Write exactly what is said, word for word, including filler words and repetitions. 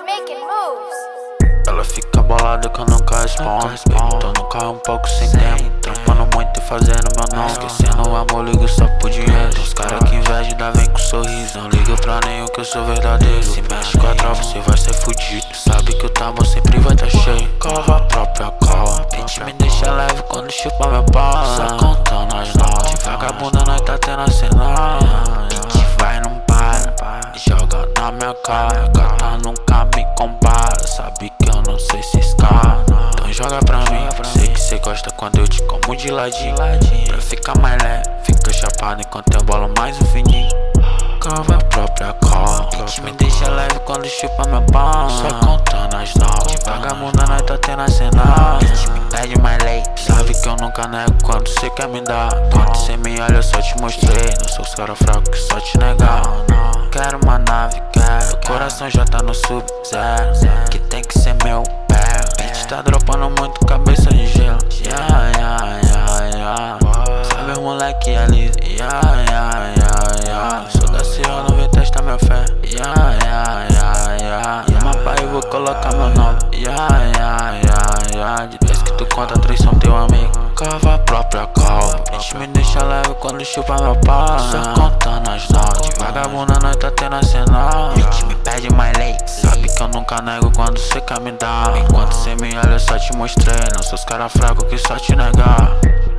making moves. Ela fica bolada que eu nunca respondo. Baby, tô no carro um pouco sem tempo, trampando muito e fazendo meu nome. Esquecendo o amor, ligo só por dinheiro. Os caras que invejam ainda vem com sorriso. Não ligo pra nenhum que eu sou verdadeiro. Se mexe com a tropa, cê vai ser fudido. Sabe que o tambor sempre vai tá cheio. Cova a própria cola. Bitch me deixa leve quando chupa meu pau. Só contando as notas. Vagabunda nós tá tendo a cena. Bitch vai, não para. Joga na minha cara. Gata nunca me compara. Sabe que eu não sei se escala. Então joga pra mim. Sei que cê gosta quando eu te como de ladinho. Pra ficar mais leve, fica chapado enquanto eu bolo mais um fininho. Cova a própria cola. Bitch me deixa leve quando chupa meu pau. Só contando as notas. Vagabunda nós tá tendo a cena. Bitch me pede mais leite. Sabe que eu nunca nego quando cê quer me dar. Quando cê me olha eu só te mostrei. Não sou os cara fraco que só te negar. Quero uma nave, quero. Coração já tá no sub-zero. Que tem que ser meu pé. Bitch tá dropando muito cabeça de gelo. Yeah, yeah, yeah, yeah. Sabe os moleque ali. Yeah, yeah, yeah, yeah. Sou da Sierra, não vem testar minha fé. Yeah, yeah, yeah, yeah. No mapa eu vou colocar meu nome. Yeah, yeah, yeah, yeah. De dez que tu conta, três são teu amigo. Cava a própria cola. Bitch me deixa leve quando chupa meu pau. Só contando as notas. Vagabunda nós tá tendo a cena. Bitch me pede mais leite. Sabe que eu nunca nego quando cê quer me dar. Enquanto cê me olha eu só te mostrei. Não sou os cara fraco que só te negar.